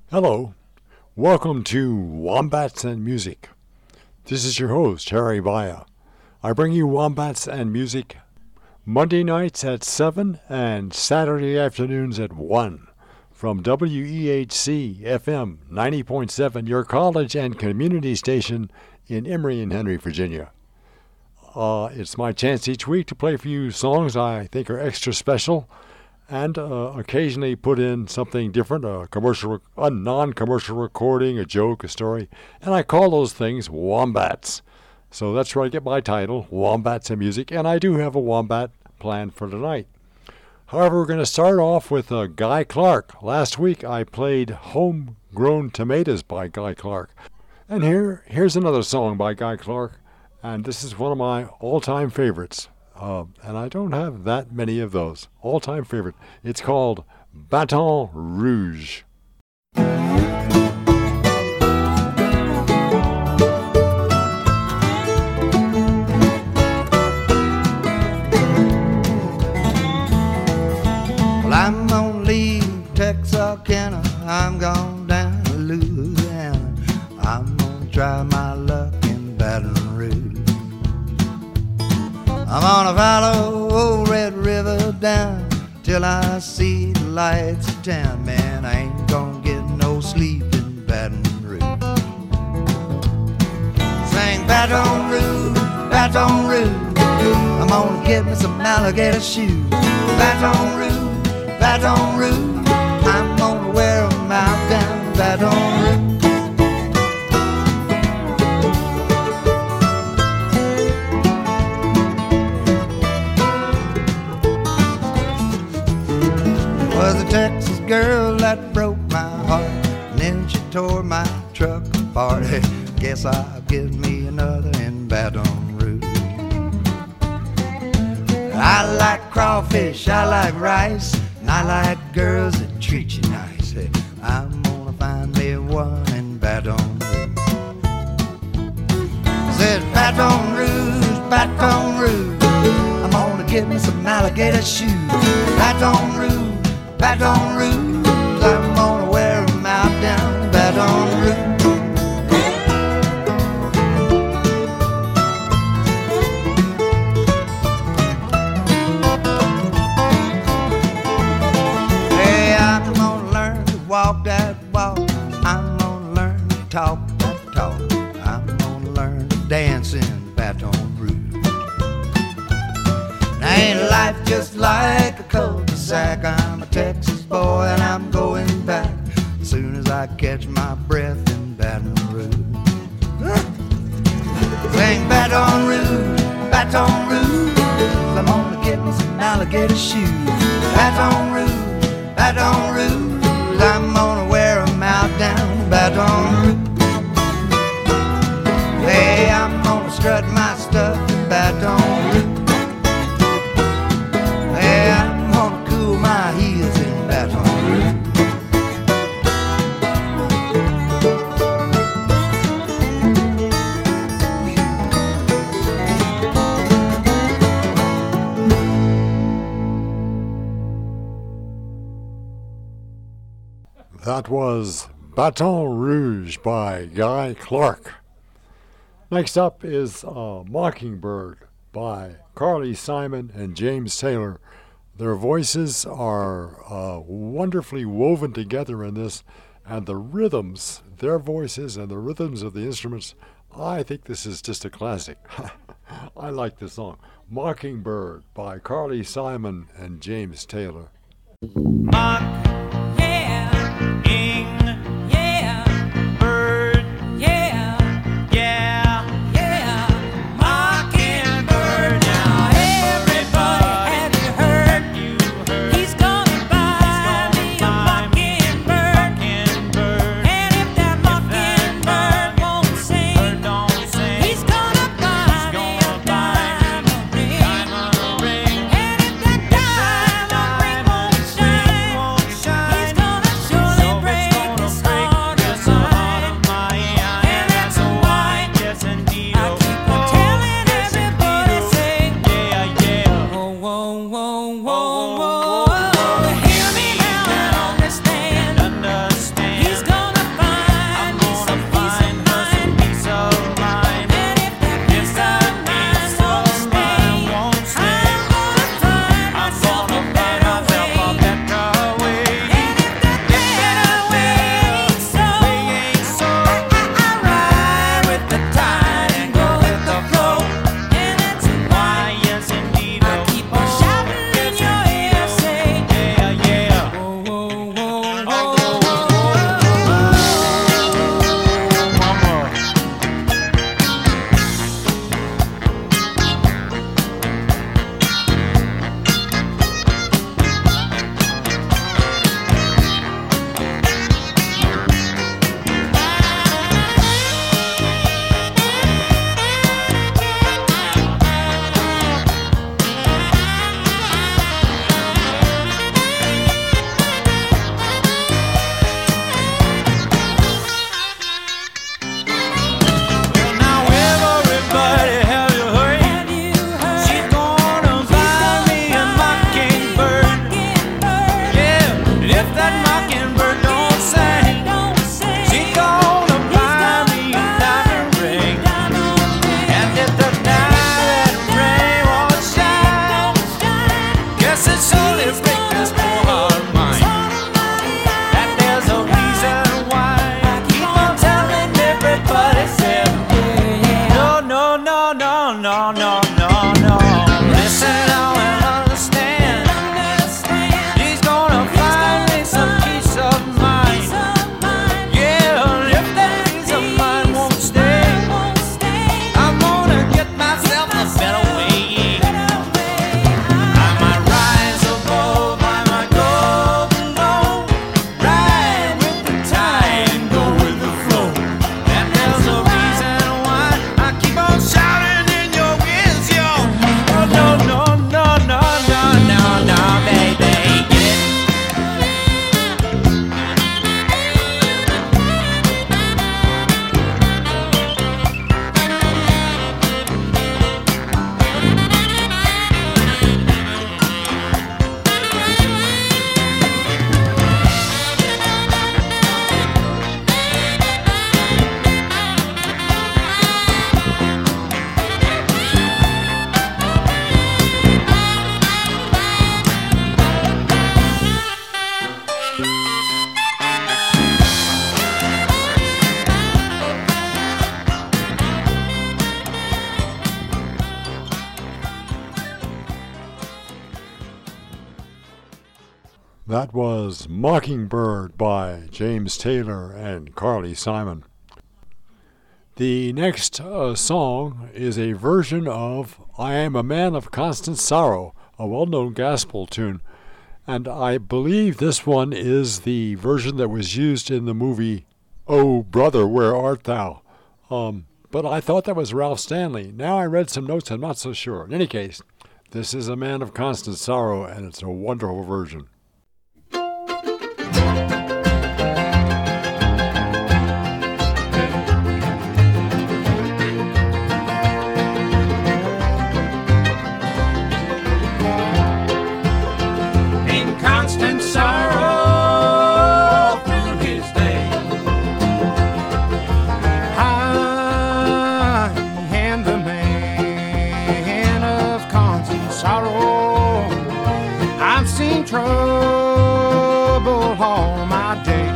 Hello, welcome to Wombats and Music. This is your host, Harry Baya. I bring you Wombats and Music Monday nights at 7 and Saturday afternoons at 1 from WEHC FM 90.7, your college and community station in Emory and Henry, Virginia. It's my chance each week to play for you songs I think are extra special, and occasionally put in something different, a non-commercial recording, a joke, a story, and I call those things Wombats. So that's where I get my title, Wombats and Music, and I do have a Wombat planned for tonight. However, we're going to start off with Guy Clark. Last week I played Homegrown Tomatoes by Guy Clark, and here's another song by Guy Clark, and this is one of my all-time favorites. And I don't have that many of those. All-time favorite. It's called Baton Rouge. Well, I'm gonna leave Texarkana. I'm going down to Louisiana. I'm gonna try my luck in Baton Rouge. I'm gonna follow old Red River down till I see the lights of town. Man, I ain't gonna get no sleep in Baton Rouge. Sing Baton Rouge, Baton Rouge. I'm gonna get me some alligator shoes. Baton Rouge, Baton Rouge. I'm gonna wear them out down Baton Rouge. Was a Texas girl that broke my heart, and then she tore my truck apart. Guess I'll get me another in Baton Rouge. I like crawfish, I like rice, and I like girls that treat you nice. I'm gonna find me one in Baton Rouge. I said Baton Rouge, Baton Rouge. I'm gonna get me some alligator shoes. Baton Rouge, Baton Rouge, I'm gonna wear them out down in Baton Rouge. Hey, I'm gonna learn to walk that walk. I'm gonna learn to talk that talk. I'm gonna learn to dance in Baton Rouge. Now ain't life just like a cul-de-sac? I'm a Texas boy and I'm going back as soon as I catch my breath in Baton Rouge. Sing Baton Rouge, Baton Rouge. I'm gonna get me some alligator shoes. Baton Rouge, Baton Rouge. I'm gonna wear them out down in Baton Rouge. Hey, I'm gonna strut my stuff in Baton Rouge. Hey, I'm gonna cool my heels in Baton Rouge. That was Baton Rouge by Guy Clark. Next up is Mockingbird by Carly Simon and James Taylor. Their voices are wonderfully woven together in this, and the rhythms, their voices and the rhythms of the instruments, I think this is just a classic. I like this song. Mockingbird by Carly Simon and James Taylor. Mock, yeah, ing, yeah, bird, yeah, yeah, yeah, mockingbird. Now everybody, have you heard? He's gonna buy me a mockingbird. And if that mockingbird won't sing, he's gonna buy me a diamond ring. And if that diamond ring won't shine, That was Mockingbird by James Taylor and Carly Simon. The next song is a version of I Am a Man of Constant Sorrow, a well-known gospel tune. And I believe this one is the version that was used in the movie Oh Brother, Where Art Thou? But I thought that was Ralph Stanley. Now I read some notes, I'm not so sure. In any case, this is A Man of Constant Sorrow, and it's a wonderful version. Trouble all my day.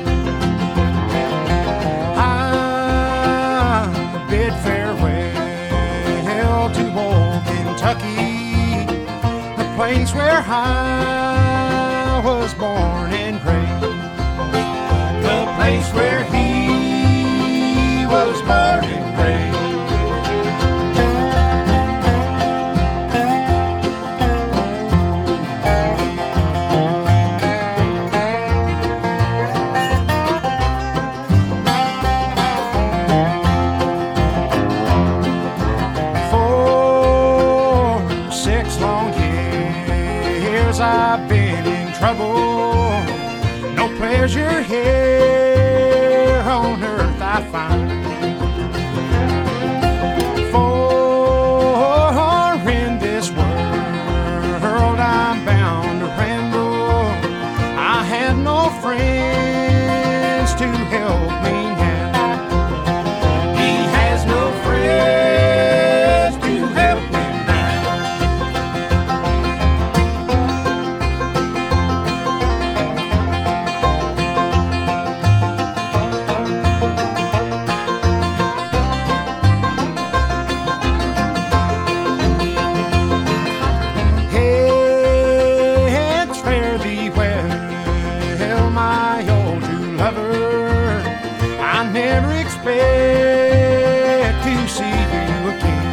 I bid farewell to old Kentucky, the place where I was born and raised, the place where he was born and raised. I've been in trouble, no pleasure here on earth I find. For in this world I'm bound to ramble, I have no friends to help me now. He has no friends to help me. Expect to see you again,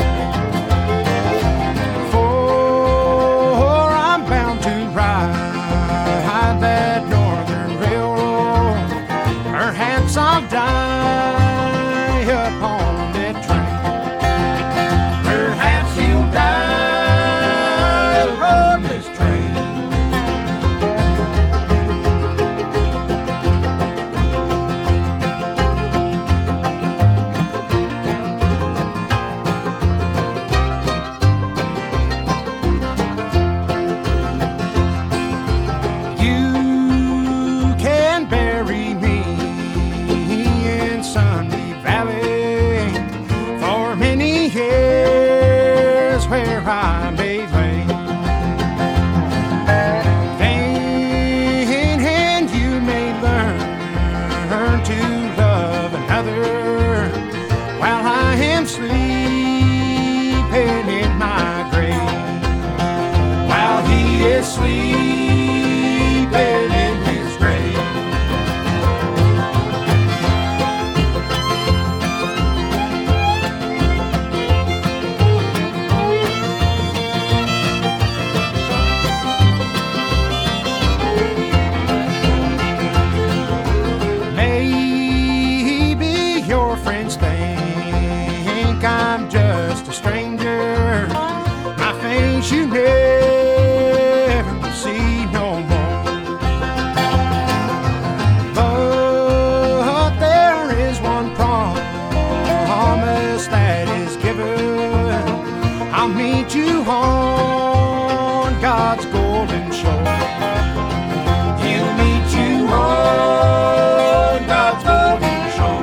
for I'm bound to ride that northern railroad. Perhaps I'll die upon that train. Perhaps you'll die upon this train. I may lay, and you may learn to love another while I am sleeping in my grave, while he is sleeping in his grave. I'm just a stranger, my face you never see no more. But there is one promise that is given, I'll meet you on God's golden shore. He'll meet you on God's golden shore.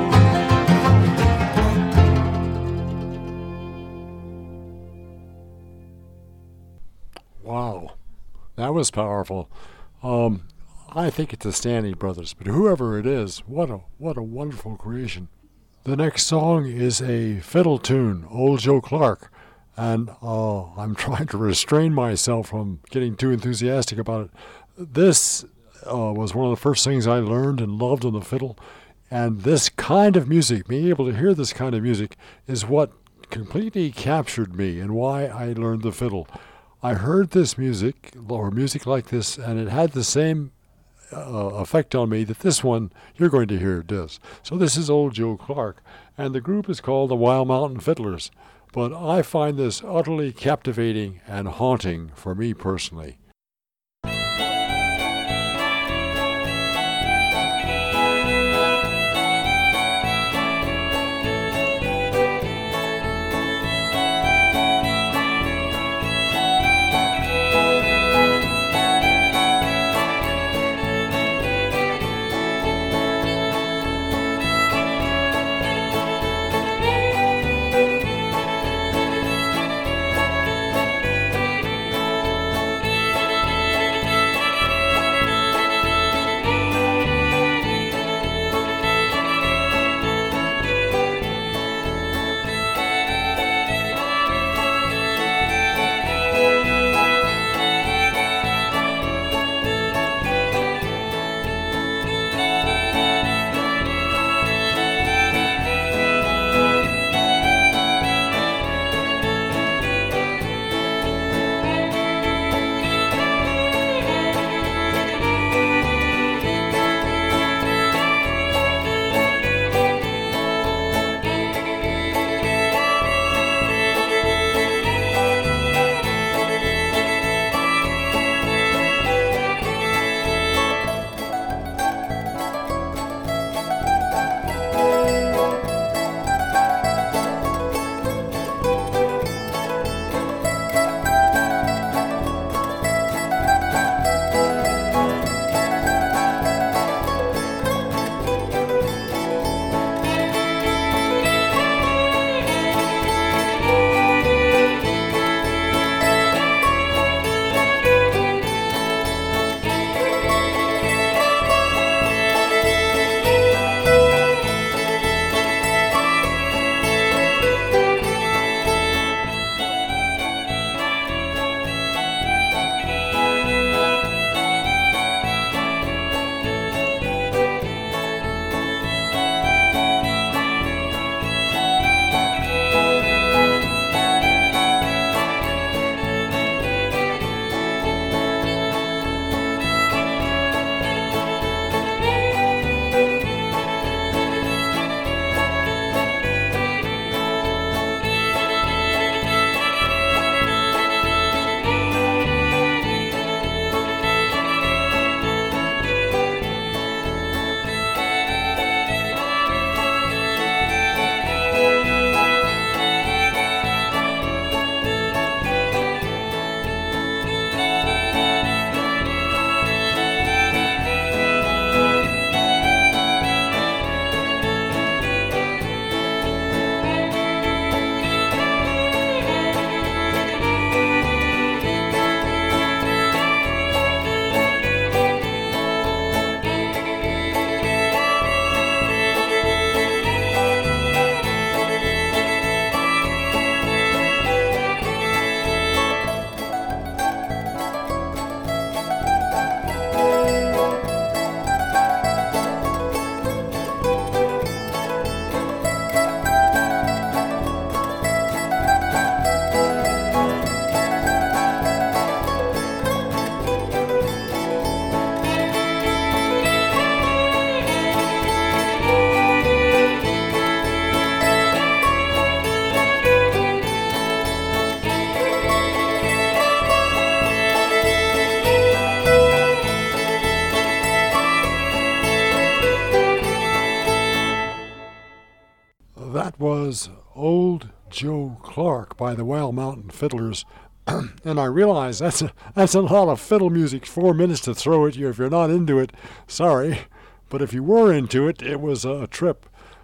Wow, that was powerful. I think it's the Stanley Brothers, but whoever it is, what a wonderful creation. The next song is a fiddle tune, Old Joe Clark, and I'm trying to restrain myself from getting too enthusiastic about it. this was one of the first things I learned and loved on the fiddle. And this kind of music, being able to hear this kind of music, is what completely captured me and why I learned the fiddle. I heard this music, or music like this, and it had the same effect on me that this one you're going to hear does. So this is Old Joe Clark, and the group is called the Wild Mountain Fiddlers. But I find this utterly captivating and haunting for me personally. That was Old Joe Clark by the Wild Mountain Fiddlers. And I realize that's a lot of fiddle music, 4 minutes to throw at you. If you're not into it, sorry. But if you were into it, it was a trip.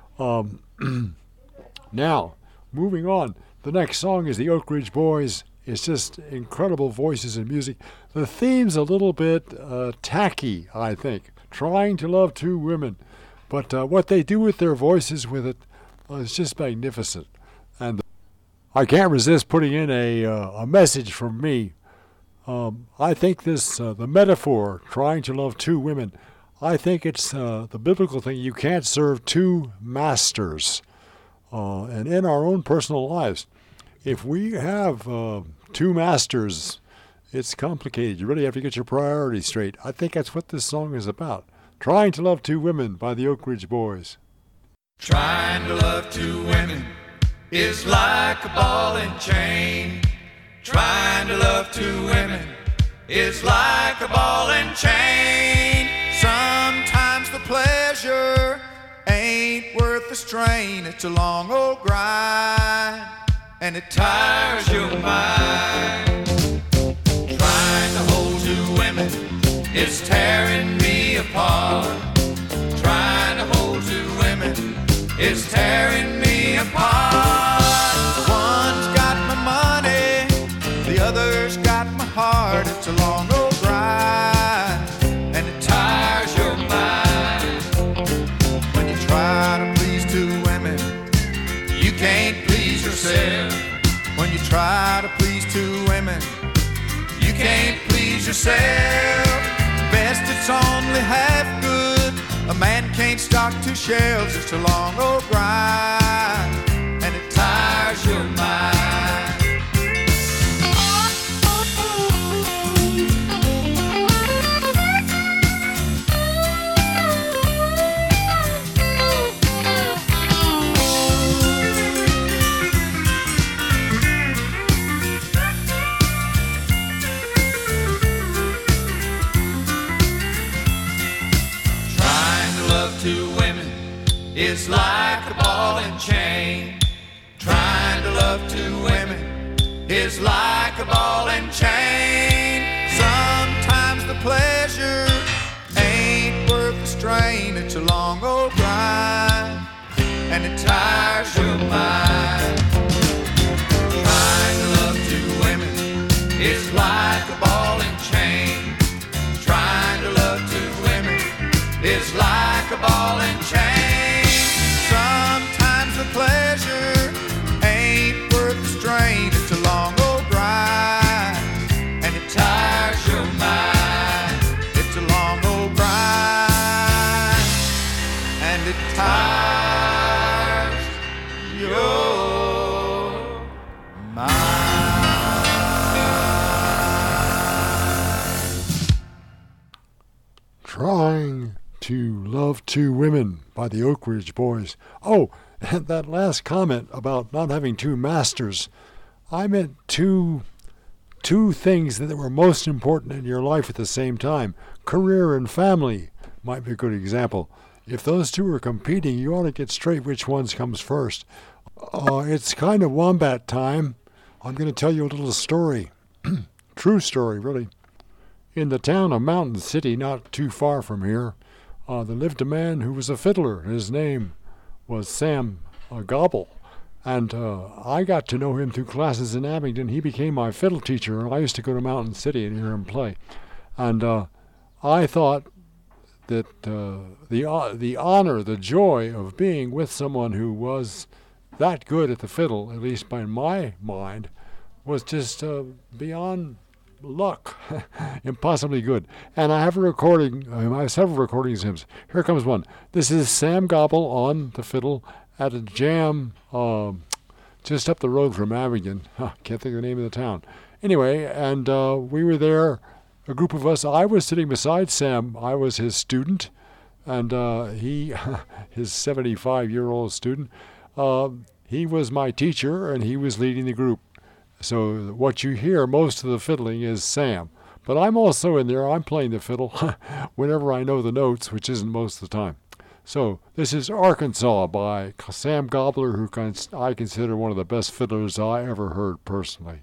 Now, moving on. The next song is the Oak Ridge Boys. It's just incredible voices and music. The theme's a little bit tacky, I think. Trying to love two women. But what they do with their voices with it is just magnificent. And I can't resist putting in a message from me. I think this, the metaphor, trying to love two women, I think it's the biblical thing. You can't serve two masters. And in our own personal lives, if we have two masters, it's complicated. You really have to get your priorities straight. I think that's what this song is about. Trying to Love Two Women by the Oak Ridge Boys. Trying to love two women is like a ball and chain. Trying to love two women is like a ball and chain. Sometimes the pleasure ain't worth the strain. It's a long old grind, and it tires your mind. Trying to hold two women is tearing me apart. Trying to hold two women is tearing me apart. One's got my money, the other's got my heart. It's a long old grind, and it tires your mind. When you try to please two women, you can't please yourself. When you try to please two women, you can't please yourself. Best it's only half good. A man can't stock two shelves. It's a long old grind, and it tires your mind. Two women is like a ball and chain. Trying to love two women is like a ball and chain. Sometimes the pleasure ain't worth the strain. It's a long old grind, and it tires your mind. Trying to love two women is like a ball and chain. Trying to love two women is like a ball and chain. Sometimes the pleasure ain't worth the strain. It's a long old grind, and it tires your mind. It's a long old grind, and it tires your mind. Trying to Love Two Women by the Oak Ridge Boys. Oh, and that last comment about not having two masters, I meant two things that were most important in your life at the same time. Career and family might be a good example. If those two are competing, you ought to get straight which ones comes first. It's kind of wombat time. I'm going to tell you a little story. True story, really. In the town of Mountain City, not too far from here, there lived a man who was a fiddler. His name was Sam Gobble. And I got to know him through classes in Abingdon. He became my fiddle teacher, and I used to go to Mountain City and hear him play. And I thought that the honor, the joy of being with someone who was that good at the fiddle, at least by my mind, was just beyond luck, impossibly good. And I have a recording, I have several recordings of him. Here comes one. This is Sam Gobble on the fiddle at a jam just up the road from Abingdon. Can't think of the name of the town. Anyway, and we were there, a group of us. I was sitting beside Sam. I was his student, and he, his 75-year-old student, he was my teacher, and he was leading the group. So what you hear most of the fiddling is Sam. But I'm also in there. I'm playing the fiddle whenever I know the notes, which isn't most of the time. So this is Arkansas by Sam Gobbler, who I consider one of the best fiddlers I ever heard personally.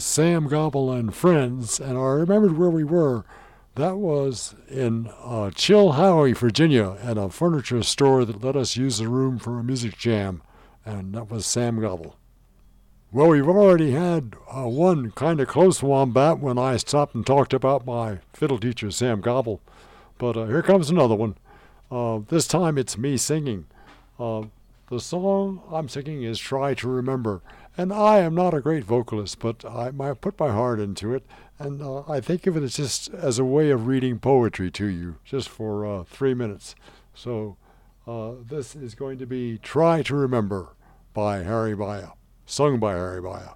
was Sam Gobble and Friends, and I remembered where we were. That was in Chilhowie, Virginia, at a furniture store that let us use the room for a music jam, and that was Sam Gobble. Well, we've already had one kind of close wombat when I stopped and talked about my fiddle teacher, Sam Gobble, but here comes another one. This time it's me singing. The song I'm singing is Try to Remember, and I am not a great vocalist, but I put my heart into it, and I think of it as just as a way of reading poetry to you, just for 3 minutes. So this is going to be Try to Remember by Harry Baya, sung by Harry Baya.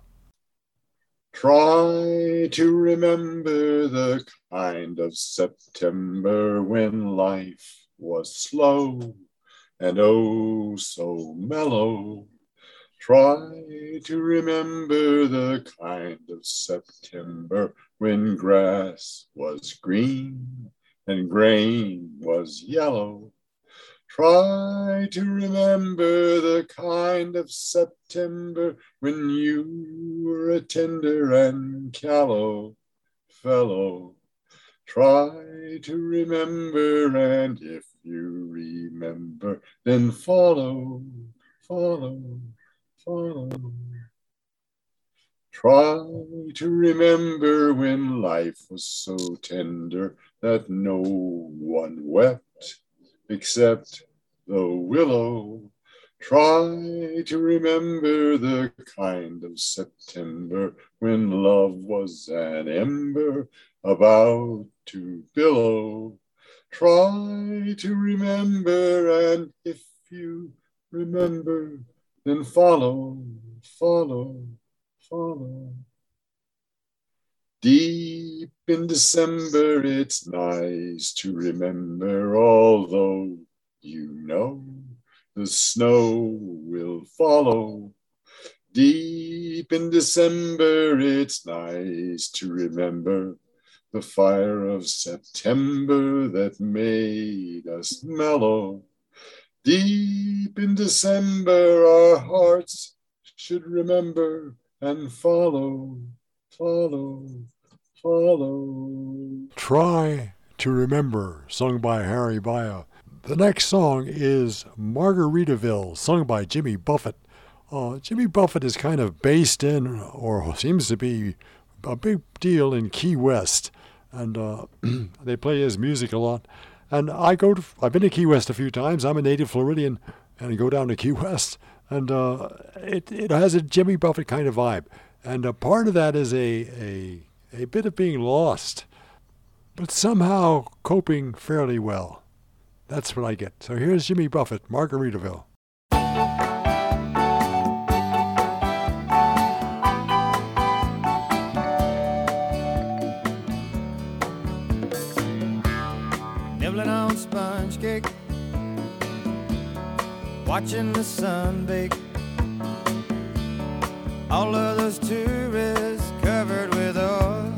Try to remember the kind of September when life was slow and oh so mellow. Try to remember the kind of September when grass was green and grain was yellow. Try to remember the kind of September when you were a tender and callow fellow. Try to remember, and if you remember, then follow, follow, follow. Try to remember when life was so tender that no one wept except the willow. Try to remember the kind of September when love was an ember about to billow. Try to remember, and if you remember, then follow, follow, follow. Deep in December, it's nice to remember, although you know the snow will follow. Deep in December, it's nice to remember the fire of September that made us mellow. Deep in December, our hearts should remember and follow, follow, follow. Try to Remember, sung by Harry Baya. The next song is Margaritaville, sung by Jimmy Buffett. Jimmy Buffett is kind of based in, or seems to be a big deal in Key West, and they play his music a lot. And I've been to Key West a few times. I'm a native Floridian, and I go down to Key West, and it has a Jimmy Buffett kind of vibe. And part of that is a bit of being lost, but somehow coping fairly well. That's what I get. So here's Jimmy Buffett, Margaritaville. Nibbling on sponge cake, watching the sun bake. All of those tourists covered with oil,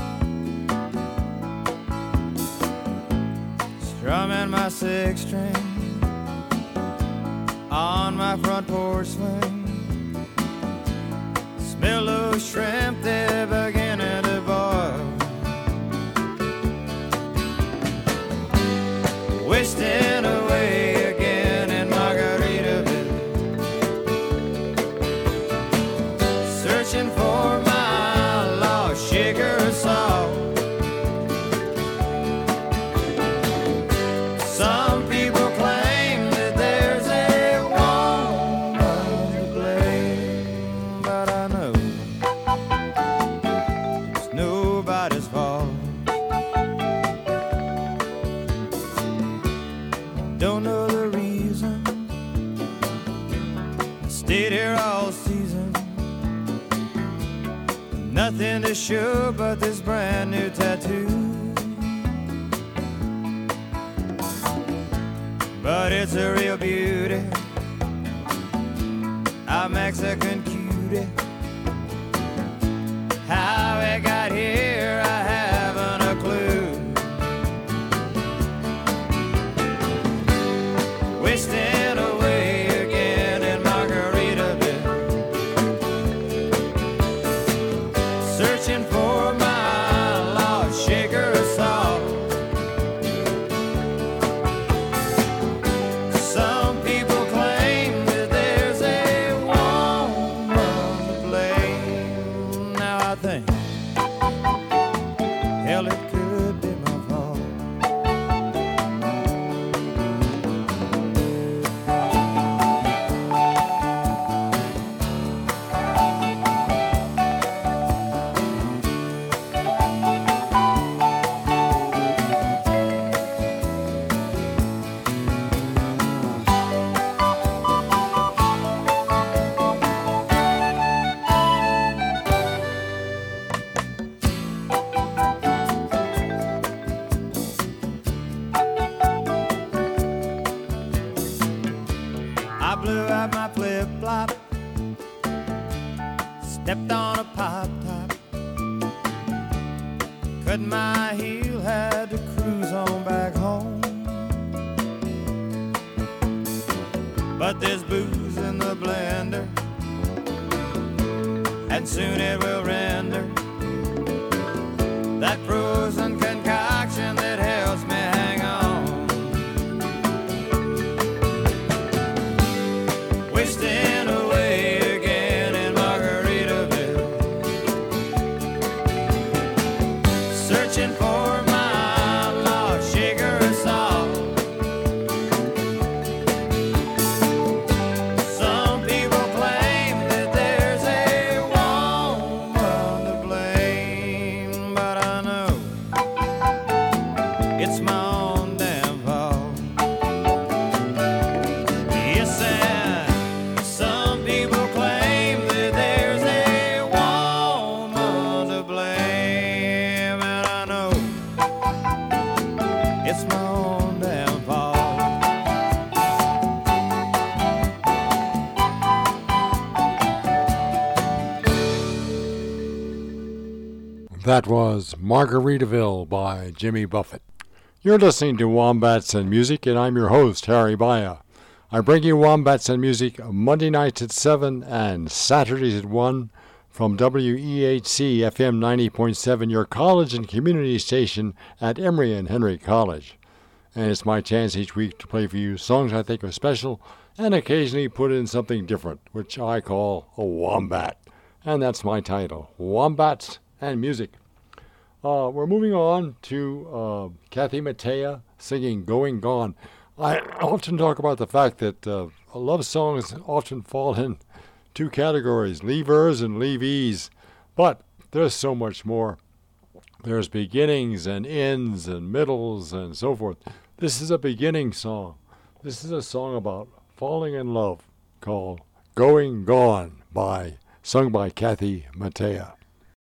strumming my six string on my front porch swing. Smell those shrimp, they're beginning to boil. Wasting away again in Margaritaville, searching for my lost sugar salt. Some people claim that there's a woman to blame, but I know it's nobody's fault. Don't know the reason, stayed here all season. Nothing to show but this brand new tattoo. But it's a real beauty, a Mexican cutie. How it got here, I haven't a clue. Wasting away again in Margaritaville, off my flip-flop, stepped on a pop-top, cut my heel, had to cruise on back home. But there's booze in the blender, and soon it will render that frozen concoction that helps me hang on. Wasting away again in Margaritaville, searching for my lost sugar and salt. Some people claim that there's a woman to blame, but I know it's my own damn fault. Yes, and some people claim that there's a woman to blame, and I know it's my own damn fault. That was Margaritaville by Jimmy Buffett. You're listening to Wombats and Music, and I'm your host, Harry Baya. I bring you Wombats and Music Monday nights at 7 and Saturdays at 1 from WEHC FM 90.7, your college and community station at Emory and Henry College. And it's my chance each week to play for you songs I think are special and occasionally put in something different, which I call a wombat. And that's my title, Wombats and Music. We're moving on to Kathy Mattea singing Going Gone. I often talk about the fact that love songs often fall in two categories, leavers and leavees. But there's so much more. There's beginnings and ends and middles and so forth. This is a beginning song. This is a song about falling in love called Going Gone, sung by Kathy Mattea.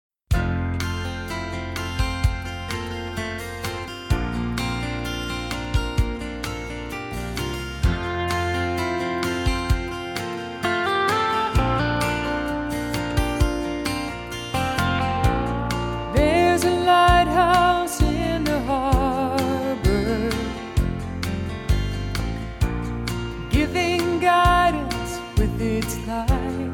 There's a lighthouse in the harbor, giving guidance with its light.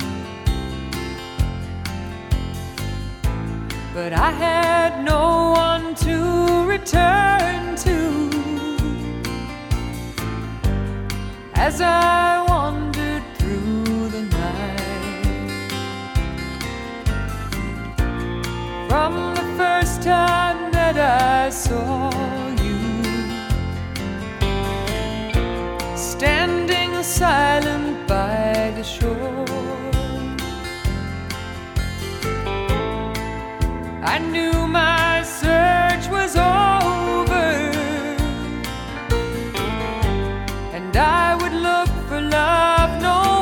But I had no one to return to as I wandered through the night. From the first time that I saw you, standing silent by the shore, I knew my search was over, and I would look for love no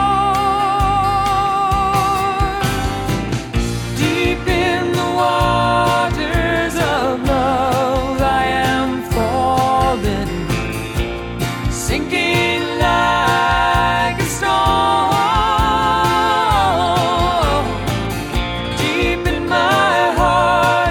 more. Deep in the waters of love, I am falling, sinking like a stone. Deep in my heart,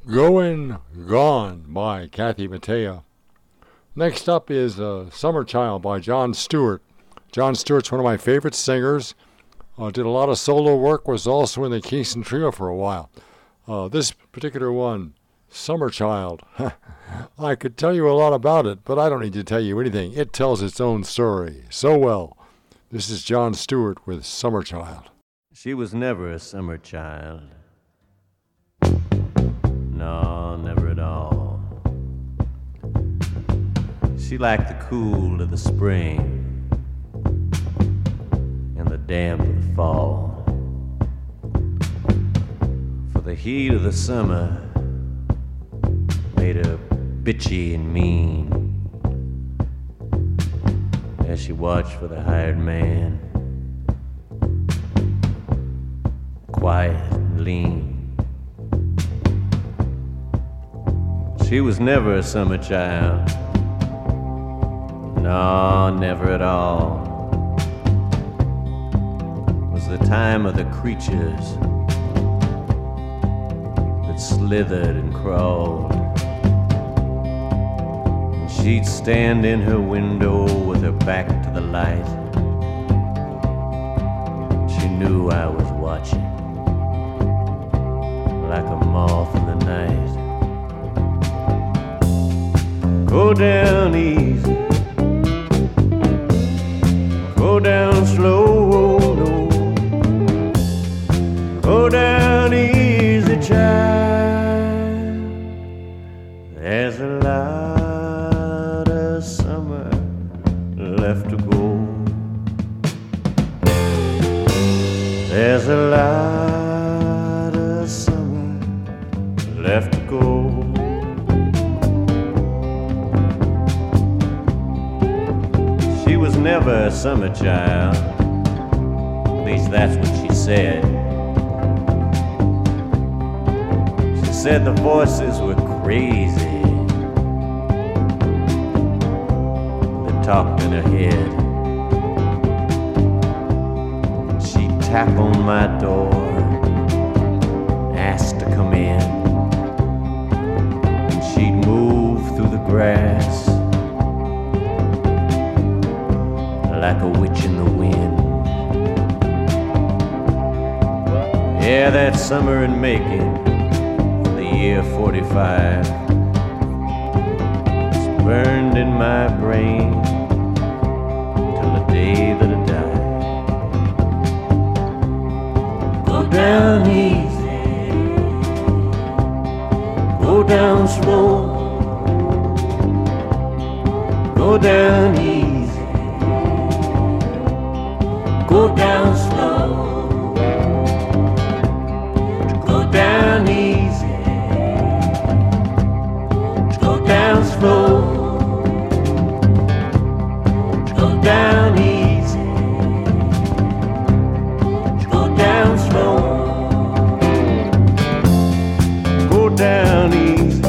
Goin' Gone by Kathy Mattea. Next up is Summer Child by Jon Stewart. Jon Stewart's one of my favorite singers. Did a lot of solo work, was also in the Kingston Trio for a while. This particular one, Summer Child, I could tell you a lot about it, but I don't need to tell you anything. It tells its own story so well. This is Jon Stewart with Summer Child. She was never a summer child. No, never at all. She liked the cool of the spring and the damp of the fall. For the heat of the summer made her bitchy and mean as she watched for the hired man, quiet and lean. She was never a summer child. No, never at all. It was the time of the creatures that slithered and crawled. And she'd stand in her window with her back to the light. She knew I was watching, like a moth in the night. Go down easy, go down slow, no. Go down easy, child. There's a lot of summer left to go. There's a lot of summer left to go. She was never a summer child, at least that's what she said. She said the voices were crazy that talked in her head. She'd tap on my door, ask to come in, and she'd move through the grass like a witch in the wind. Yeah, that summer in Macon, for the year 45, it's burned in my brain till the day that I die. Go down easy, go down slow, go down easy, go down slow, go down easy, go down slow, go down easy, go down slow, go down easy,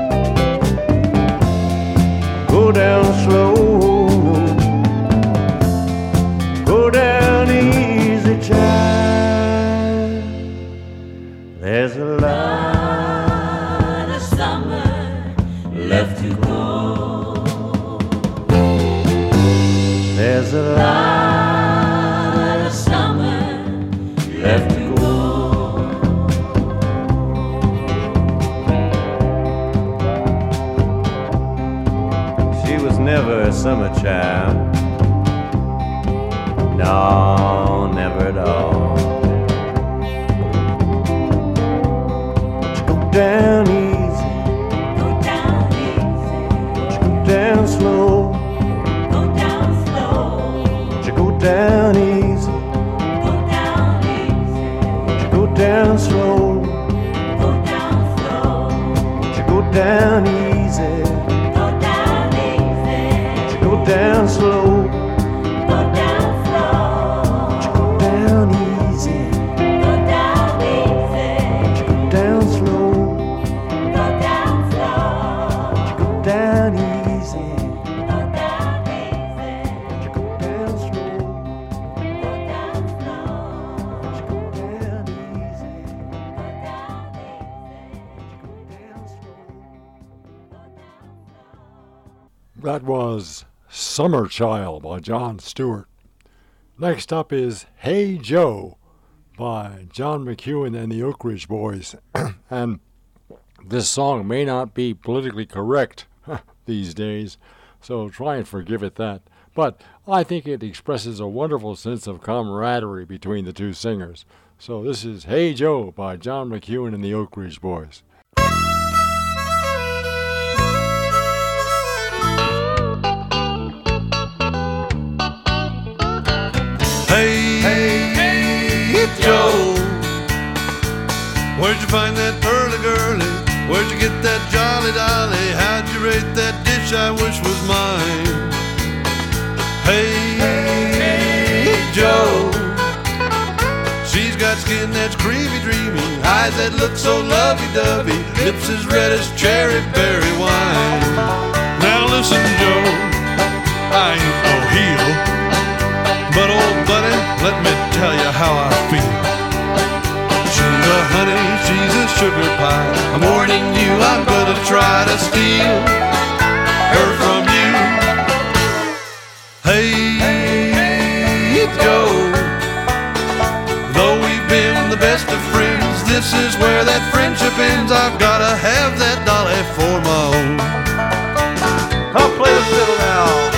go down slow. Go down easy, child. There's a lot of summer left to go. There's a lot of summer left to go. She was never a summer child. No, never at all. Go down easy, go down easy. Go down slow, go down slow. Go down easy, go down easy. Go down slow, go down slow. Go down easy, go down easy. Go down slow. That was Summer Child by John Stewart. Next up is Hey Joe by John McEuen and the Oak Ridge Boys. And this song may not be politically correct these days, so try and forgive it that. But I think it expresses a wonderful sense of camaraderie between the two singers. So this is Hey Joe by John McEuen and the Oak Ridge Boys. Hey, Joe, where'd you find that pearly girlie? Where'd you get that jolly dolly? How'd you rate that dish I wish was mine? Hey, Joe, she's got skin that's creamy, dreamy, eyes that look so lovey-dovey, lips as red as cherry berry wine. Now listen, Joe, I ain't no heel, but old buddy, let me tell you how I feel. She's a honey, she's a sugar pie. I'm warning you, I'm gonna try to steal her from you. Hey, Joe, though we've been the best of friends, this is where that friendship ends. I've gotta have that dolly for my own. I'll play the fiddle now.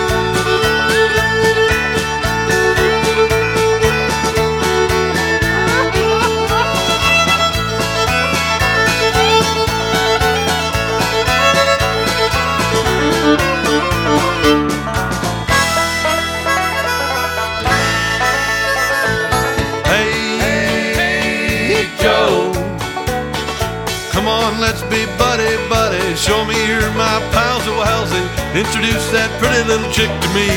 Let's be buddy-buddy. Show me you're my pals of Wellesley. Introduce that pretty little chick to me.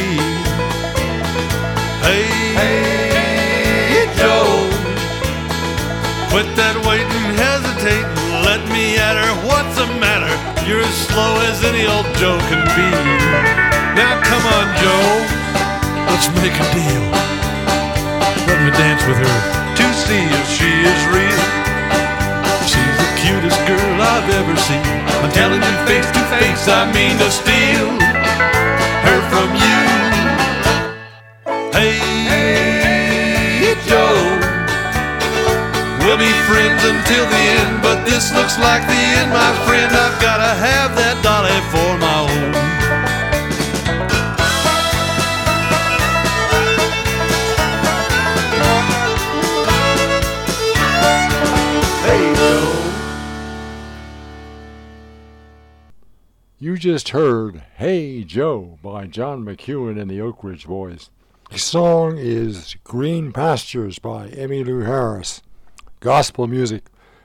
Hey, Joe, quit that waiting, hesitating. Let me at her. What's the matter? You're as slow as any old Joe can be. Now come on, Joe, let's make a deal. Let me dance with her to see if she is real. She's the cutest girl I've ever seen. I'm telling you face to face, I mean to steal her from you. Hey, Joe, we'll be friends until the end, but this looks like the end, my friend. I've gotta have that dolly for my own. You just heard Hey Joe by John McEuen and the Oak Ridge Boys. The song is Green Pastures by Emmylou Harris. Gospel music.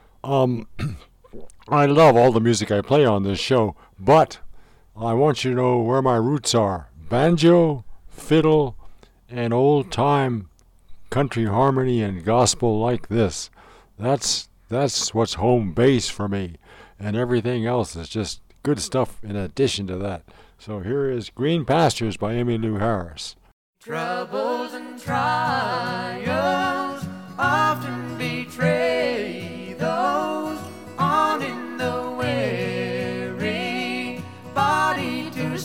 I love all the music I play on this show, but I want you to know where my roots are. Banjo, fiddle, and old-time country harmony and gospel like this. That's what's home base for me, and everything else is just good stuff in addition to that. So here is Green Pastures by Emmylou Harris. Troubles and trials often betray those on in the weary body to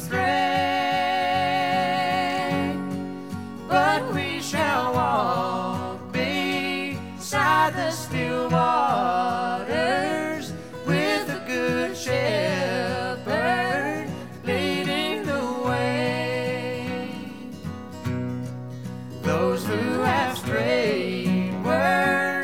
stray, but we shall walk beside the still waters with a good shepherd leading the way. Those who have strayed were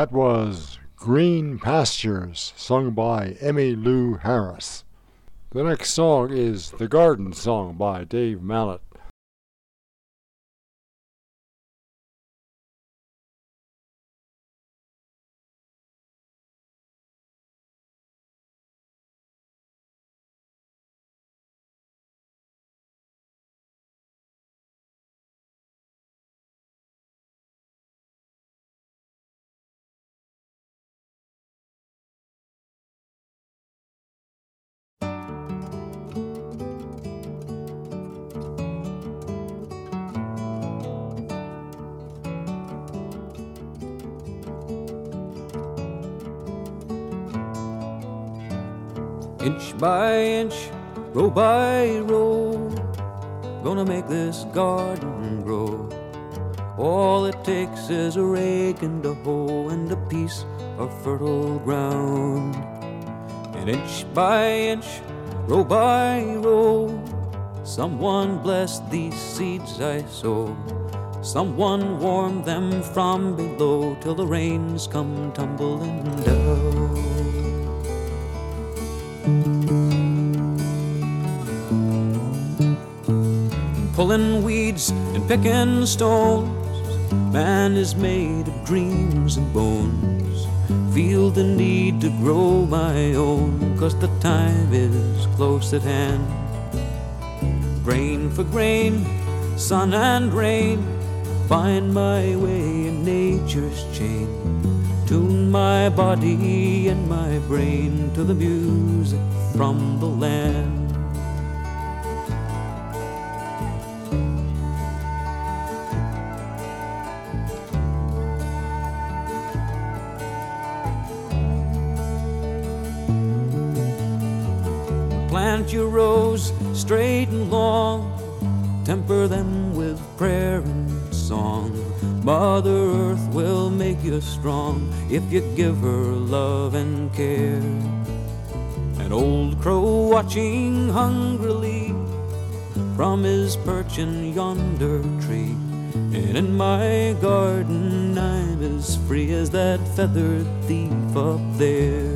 That was Green Pastures, sung by Emmylou Harris. The next song is The Garden Song by Dave Mallet. Inch by inch, row by row, gonna make this garden grow. All it takes is a rake and a hoe and a piece of fertile ground. And inch by inch, row by row, someone bless these seeds I sow. Someone warm them from below till the rains come tumbling down. Pulling weeds and picking stones, man is made of dreams and bones. Feel the need to grow my own, 'cause the time is close at hand. Grain for grain, sun and rain, find my way in nature's chain. Tune my body and my brain to the music from the land. Plant your rows straight and long, temper them with prayer and song. Mother Earth will make you strong if you give her love and care. An old crow watching hungrily from his perch in yonder tree. And in my garden I'm as free as that feathered thief up there.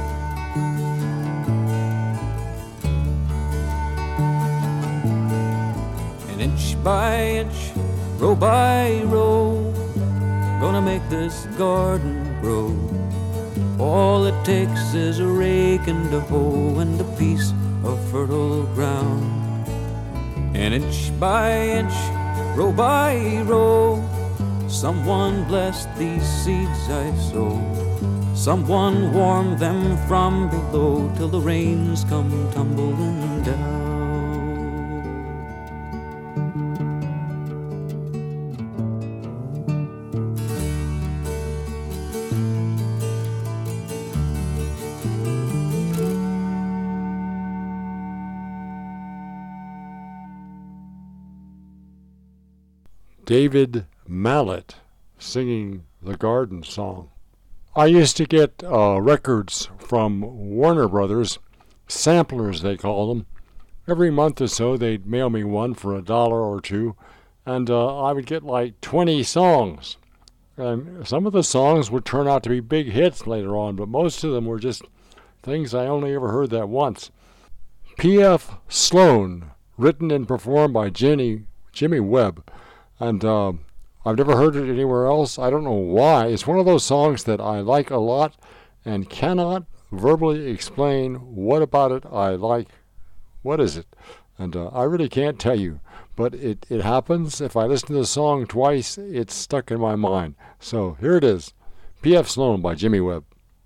Inch by inch, row by row, gonna make this garden grow. All it takes is a rake and a hoe and a piece of fertile ground. And inch by inch, row by row, someone bless these seeds I sow. Someone warm them from below till the rains come tumbling down. David Mallet singing The Garden Song. I used to get records from Warner Brothers, samplers they call them. Every month or so they'd mail me one for $1 or $2, and I would get like 20 songs. And some of the songs would turn out to be big hits later on, but most of them were just things I only ever heard that once. P.F. Sloan, written and performed by Jimmy Webb. And I've never heard it anywhere else. I don't know why. It's one of those songs that I like a lot and cannot verbally explain what about it I like. What is it? And I really can't tell you. But it happens. If I listen to the song twice, it's stuck in my mind. So here it is. P.F. Sloan by Jimmy Webb.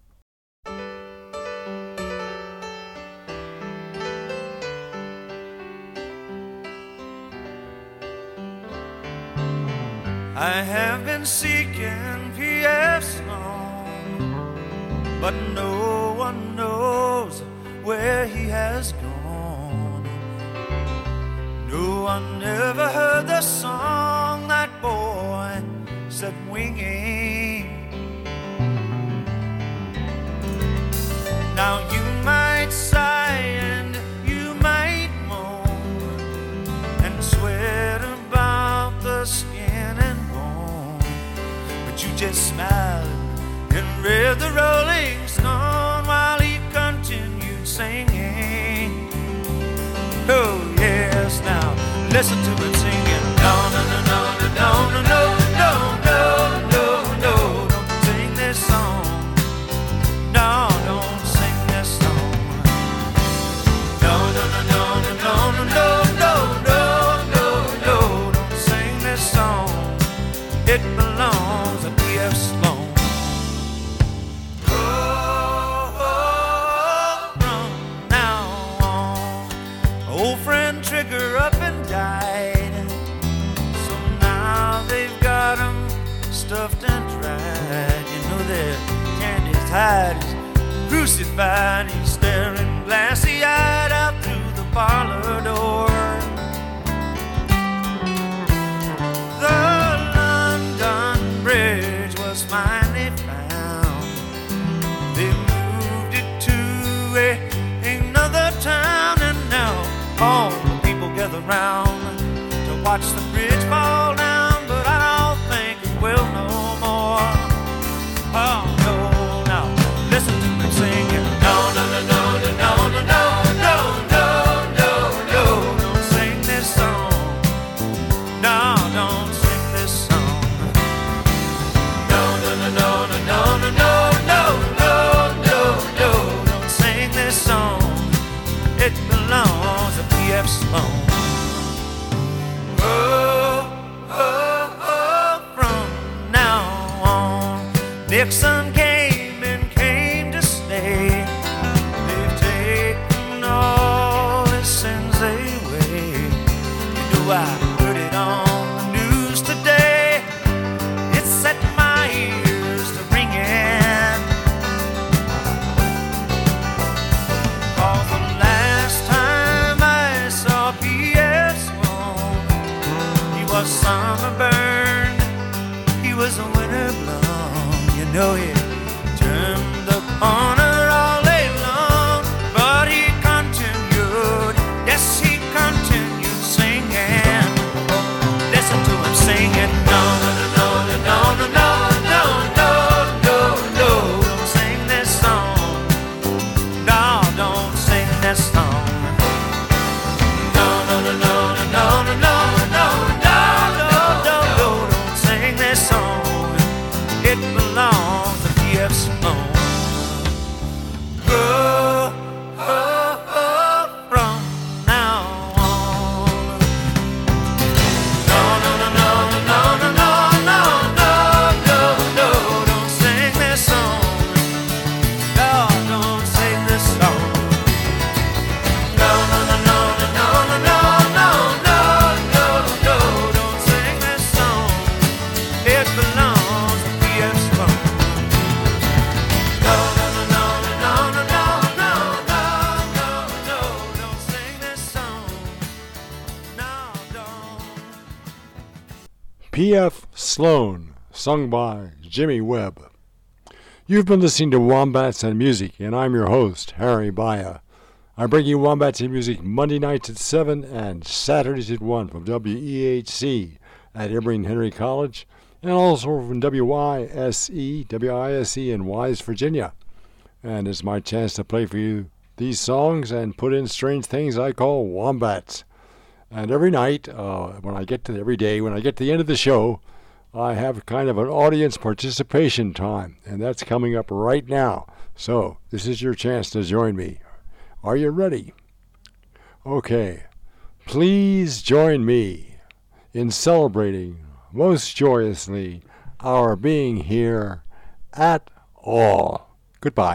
I have been seeking P.F. Sloan, but no one knows where he has gone. No one ever heard the song that boy set winging. Now you might sigh and you might moan and sweat about the skin and bone, but you just smile read the Rolling Stone while he continued singing. Oh yes, now listen to him singing. No, no, no, no, no, no, no, no, no, no, no, don't sing this song. No, don't sing this song. No, no, no, no, no, no, no, no, no, no, no, don't sing this song. It belongs to P.F. Sloan. Old friend Trigger up and died, so now they've got him stuffed and dried. You know their Candy's hide is crucified. He's staring glassy-eyed out through the parlor door. The London Bridge was finally found. They moved it to another town, and now all the people gather round to watch the bridge fall down, but I don't think it will no more. Oh no, now listen to me singing. No, no, no, no, no, no, no, no, no, no, no, don't sing this song. No, don't sing this song. No, no, no, no, no, no, no, no, no, no, no, no, don't sing this song. It belongs to P.F. Sloan. Oh, oh, oh, from now on, Nixon came and came to stay. They've taken all his sins away. You know I heard it on the news today. It set my ears to ringing. All the last time I saw P.F. Sloan, he was summer burned, he was a winter blown. You know he turned the corner all day long, but he continued, yes he continued singing. Listen to him singing. No, no, no, no, no, no, no, no, no, no, no, don't sing this song. No, don't sing this song. No, no, no, no, no, no, no, no, no, no, no, no, don't sing this song. It belongs to P.F. Sloan. Oh, oh, oh, from now on. No, no, no, no, no, no, no, no, no, no, no, don't sing this song. No, don't sing this song. No, no, no, no, no, no, no, no, no, no, no, don't sing this song. It belongs to P.F. Sloan. No, no, no, no, no, no, no, no, no, no, don't sing this song. No, don't. P.F. Sloan, sung by Jimmy Webb. You've been listening to Wombats and Music, and I'm your host, Harry Baya. I bring you Wombats and Music Monday nights at 7 and Saturdays at 1 from WEHC at Emory and Henry College, and also from WISE in Wise, Virginia. And it's my chance to play for you these songs and put in strange things I call wombats. And every night, every day, when I get to the end of the show, I have kind of an audience participation time, and that's coming up right now. So this is your chance to join me. Are you ready? Okay. Please join me in celebrating most joyously our being here at all. Goodbye.